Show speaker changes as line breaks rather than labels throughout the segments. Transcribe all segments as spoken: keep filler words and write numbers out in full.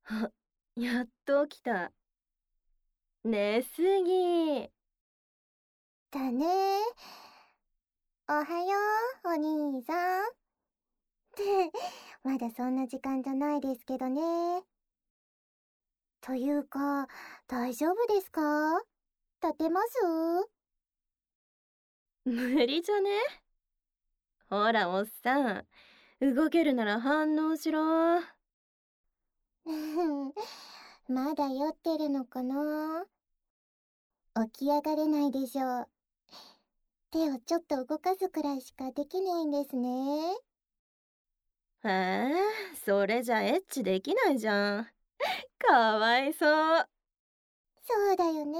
あ、やっと起きた。寝すぎ。
だね。おはよう、お兄さん。ってまだそんな時間じゃないですけどね。というか、大丈夫ですか？立てます？
無理じゃね？ほら、おっさん。動けるなら反応しろ。
まだ酔ってるのかな？起き上がれないでしょう。手をちょっと動かすくらいしかできないんですね。
えー、それじゃエッチできないじゃん。かわいそう。
そうだよね。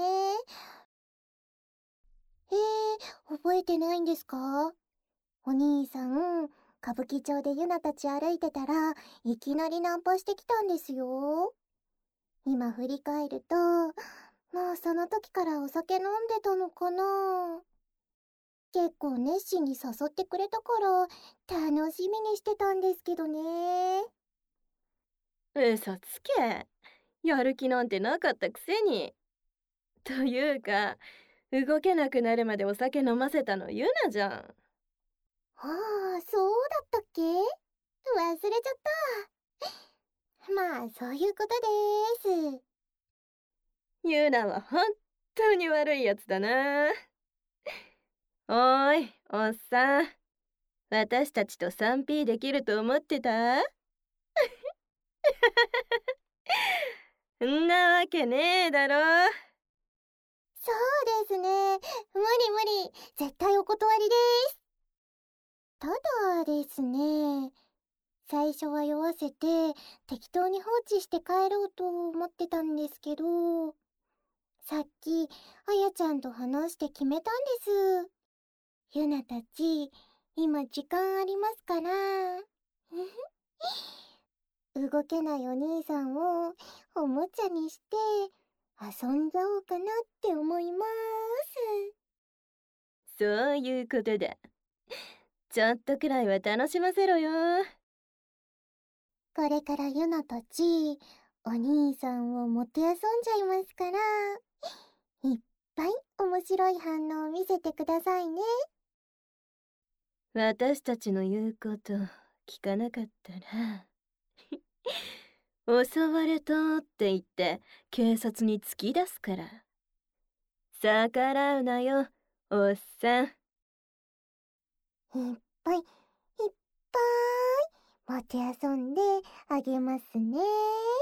えー、覚えてないんですか？お兄さん、歌舞伎町でユナたち歩いてたらいきなりナンパしてきたんですよ。今振り返ると、もうその時からお酒飲んでたのかな。結構熱心に誘ってくれたから楽しみにしてたんですけどね。
嘘つけ。やる気なんてなかったくせに。というか、動けなくなるまでお酒飲ませたのユナじゃん。
ああ、そうだったっけ？忘れちゃった。まあ、そういうことでーす。
ユナは本当に悪いやつだな。おーい、おっさん。私たちと スリーピー できると思ってた？んなわけねえだろ。
そうですね。無理無理。絶対お断りです。ただですね、最初は酔わせて適当に放置して帰ろうと思ってたんですけど、さっきあやちゃんと話して決めたんです。ゆなたち、今時間ありますから。動けないお兄さんをおもちゃにして遊んじゃおうかなって思います。
そういうことだ。ちょっとくらいは楽しませろよ。
これからゆなたち、お兄さんをもてあそんじゃいますから、いっぱい面白い反応を見せてくださいね。
私たちの言うこと聞かなかったら襲われたって言って警察に突き出すから。逆らうなよ、おっさん。
いっぱいいっぱいもてあそんであげますね。